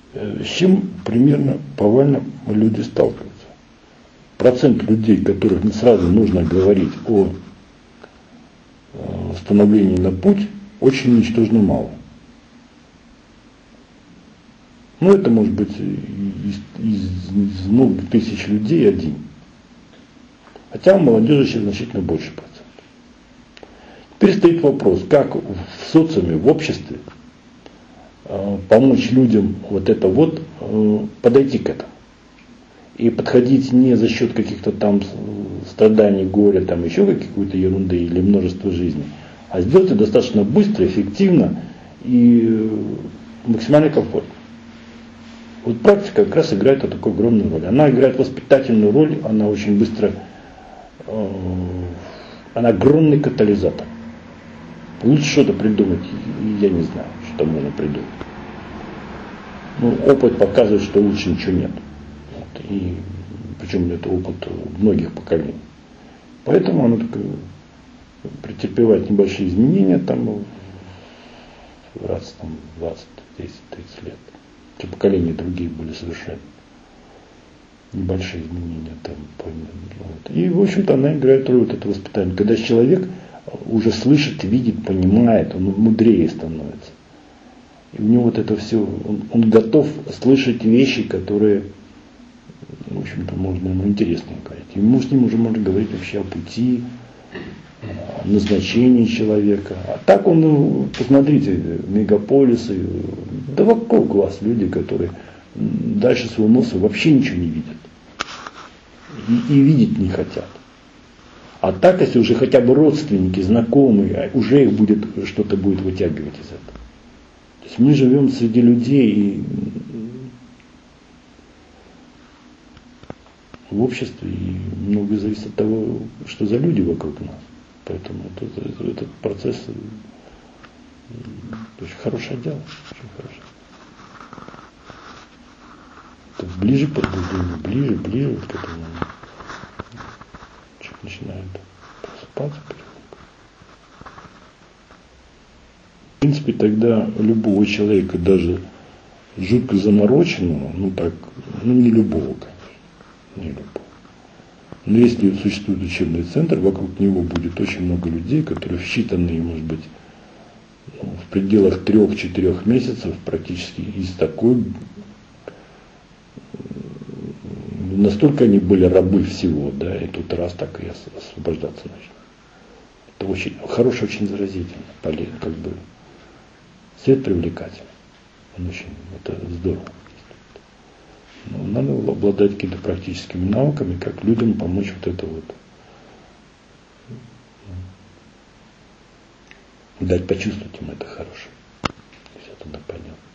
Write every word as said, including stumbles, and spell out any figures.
С чем примерно повально люди сталкиваются? Процент людей, которых сразу нужно говорить о становлении на путь, очень ничтожно мало. Ну, это может быть из, из, из многих тысяч людей один. Хотя у молодежи сейчас значительно больше процентов. Теперь стоит вопрос, как в социуме, в обществе э, помочь людям вот это вот э, подойти к этому. И подходить не за счет каких-то там страданий, горя, там еще какой-то ерунды или множества жизней, а сделать это достаточно быстро, эффективно и максимально комфортно. Вот практика как раз играет вот такую огромную роль. Она играет воспитательную роль, она очень быстро, э, она огромный катализатор. Лучше что-то придумать, я не знаю, что можно придумать. Ну, опыт показывает, что лучше ничего нет. Вот, и причем это опыт многих поколений. Поэтому оно такое, претерпевает небольшие изменения там, раз там, двадцать, десять, тридцать лет. Те поколения другие были совершенно небольшие изменения там. Вот. И, в общем-то, она играет роль вот этого воспитания. Когда человек уже слышит, видит, понимает, он мудрее становится. И у него вот это все, он, он готов слышать вещи, которые, в общем-то, можно ему интересно говорить. Ему с ним уже можно говорить вообще о пути, о назначении человека. А так он, ну, посмотрите, мегаполисы, да вокруг глаз люди, которые дальше своего носа вообще ничего не видят. И, и видеть не хотят. А так, если уже хотя бы родственники, знакомые, уже их будет, что-то будет вытягивать из этого. То есть мы живем среди людей и в обществе, и многое зависит от того, что за люди вокруг нас. Поэтому этот, этот процесс очень хорошее дело. Очень хорошее. Это ближе к пробуждению, ближе, ближе вот к этому. Человек начинает просыпаться. В принципе, тогда любого человека, даже жутко замороченного, ну так, ну не любого, конечно, не любого. Но если существует учебный центр, вокруг него будет очень много людей, которые в считанные, может быть, ну, в пределах трех-четырех месяцев практически из такой, настолько они были рабы всего, да, и тут раз так и освобождаться начнут. Это очень хороший, очень заразительно, полезно, как бы свет привлекательный. Он очень, это здорово. Но надо обладать какими-то практическими науками, как людям помочь вот это вот. Дать почувствовать им это хорошее. Все тогда пойдет.